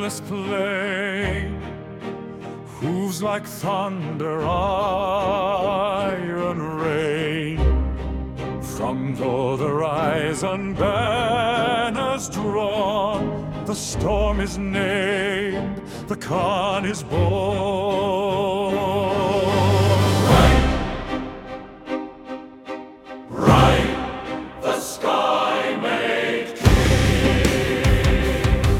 endless plain, hooves like thunder, iron rain. From the horizon banners drawn, the storm is named, the Khan is born. Ride, the sky made king.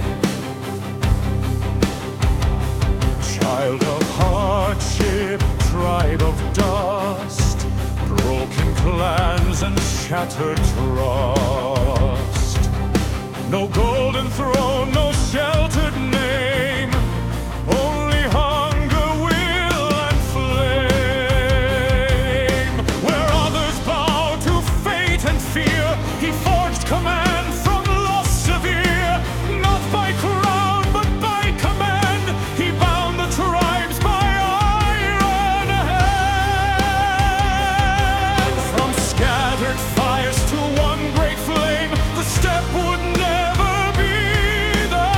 Child of hardship, tribe of dust, broken clans and shattered trust. No golden throne, no sheltered name, only hunger, will, and flame. Where others bow to fate and fear, he forged command from loss severe. Not by crown, but by command, he bound the tribes by iron hand. From scattered fires to one great flame, the step would never be the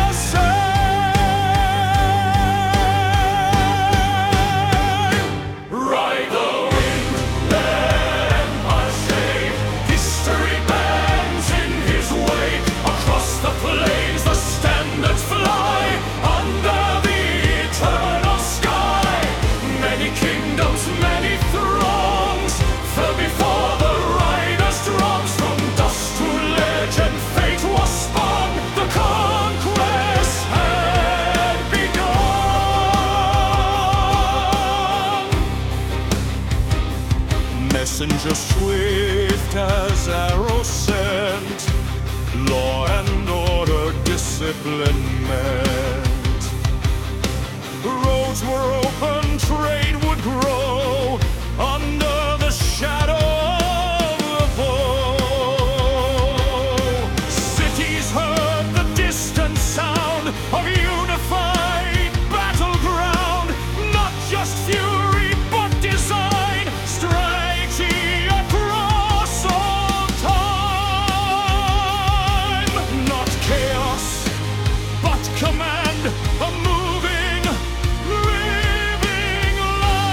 same. Ride the wind, let empire shake. History bends in his wake. Across the plains the standards fly, under the eternal sky. Many kingdoms, many thrones, fell before the rider's drums. From dust to legend, fate was spun. The conquest had begun. Messenger swift as arrows sent, law and order, discipline meant. Roads were open, trade would grow under the shadow of the foe. Cities heard the distant sound of unified battleground. Not just fury, but design, striking across all time. Not chaos, but command, a moving, living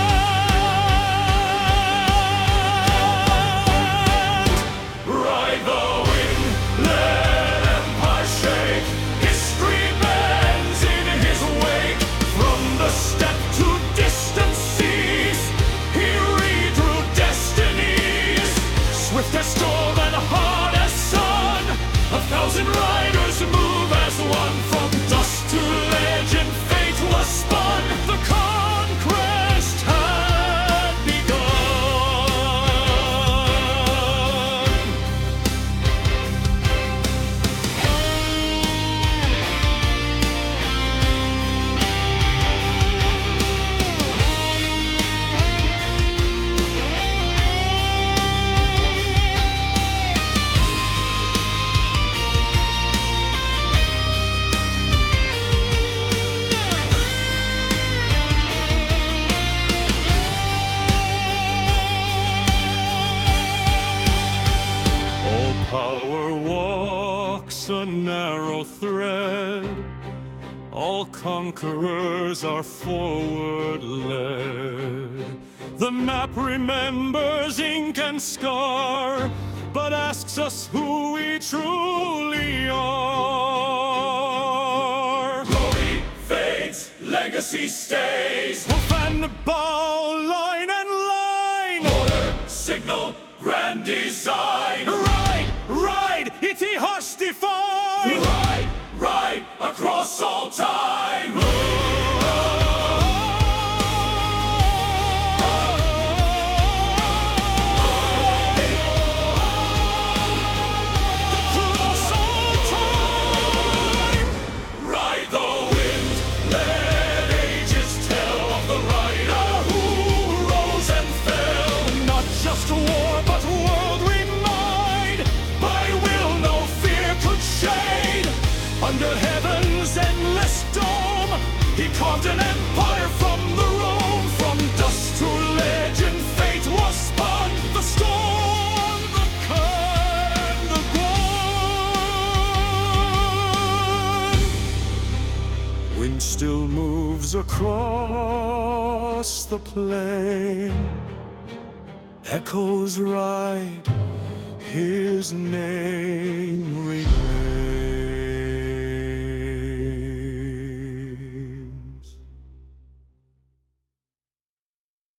land. Ride the wind, let empire shake. History bends in his wake. From the steppe to distant seas, he redrew destinies. Swift as storm and hard as sun, 1,000 riders move as one. From dust to legend, fate was spun. The conquest had begun. All power walks a narrow thread. All conquerors are forward led. The map remembers ink and scar, but asks us who we truly are. Glory fades, legacy stays. We'll fan the bow, line and line. Order, signal, grand design. Ride, ride, Itihash define. Ride, ride, across all time. Across all time. Ride the wind, let ages tell of the rider who rose and fell. Not just war, but world renowned. Wind still moves across the plain. Echoes ride, his name remains.